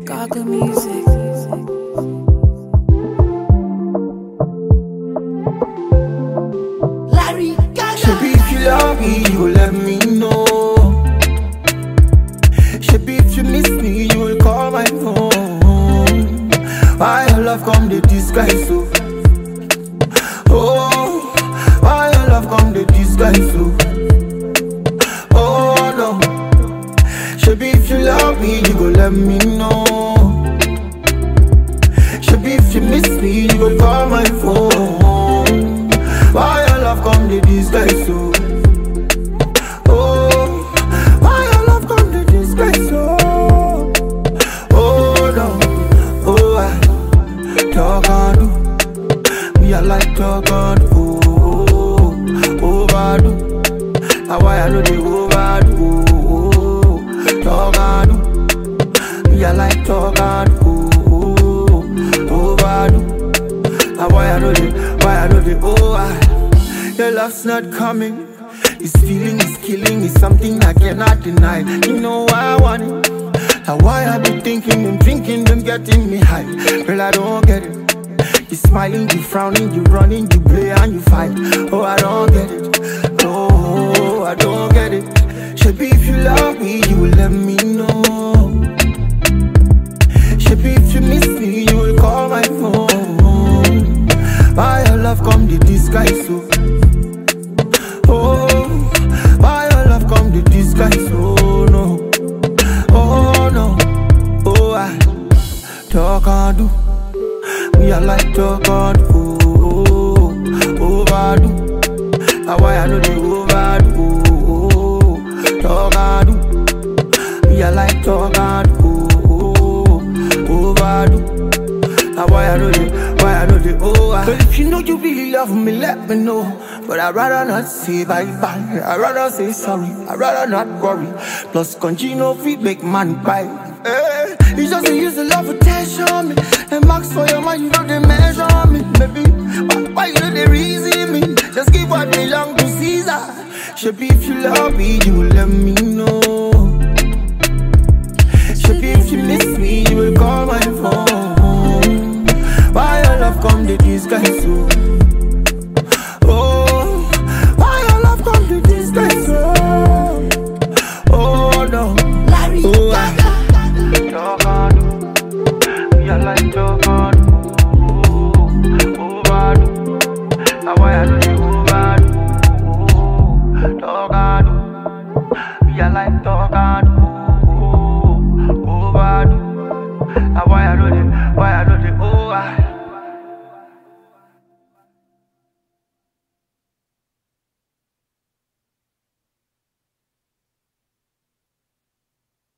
Gaga music. Larry Gaga. Shebi, if you love me, you will let me know. Shebi, if you miss me, you will call my phone. Why your love come to disguise so? Oh, why your love come to disguise so? Oh no. Shebi, if you love me, you go let me know. Shebi, if you miss me, you go call my phone. Why your love come to disguise so? Oh, why your love come to disguise so? Oh no, oh I talk and do. Me I like talk and do. Overdo. Now why I know they overdo. Talk and do. Me I like talk and do. Overdo. Now why I know they your love's not coming. This feeling is killing. It's something I cannot deny. You know why I want it. Now why I be thinking and drinking and getting me high. Girl, I don't get it. You smiling, you frowning, you running, you play and you fight. Oh, I don't get it. Oh, I don't get it. Shebi, if you love me, you will let me know. Shebi, if you miss me, you will call my phone. Why your love come to disguise so? Oh, why your love come to disguise so? No, oh no, oh I talk and do. Me I like talk and do. Overdo. Now why I know they overdo. Talk and do. Me I like talk and do. Overdo. Now why I know they over. But if you know you really love me, let me know. But I'd rather not say bye-bye. I'd rather say sorry. I'd rather not worry. Plus, continue feet make man cry. You just use the love attention me. And marks for your mind, you know they measure me. Baby, why you know they reason me? Just give what belong to Caesar. Shebi, if you love me, you will let me know. Shebi, if you miss me, you will call my phone. Why your love come to disguise so? Oh, why your love come to disguise so? Oh no, Larry oh Gaga. talk and do. Me I like talk and do. Overdo. Now why I know they overdo. Talk and do. Me I like talk and do. Overdo. Now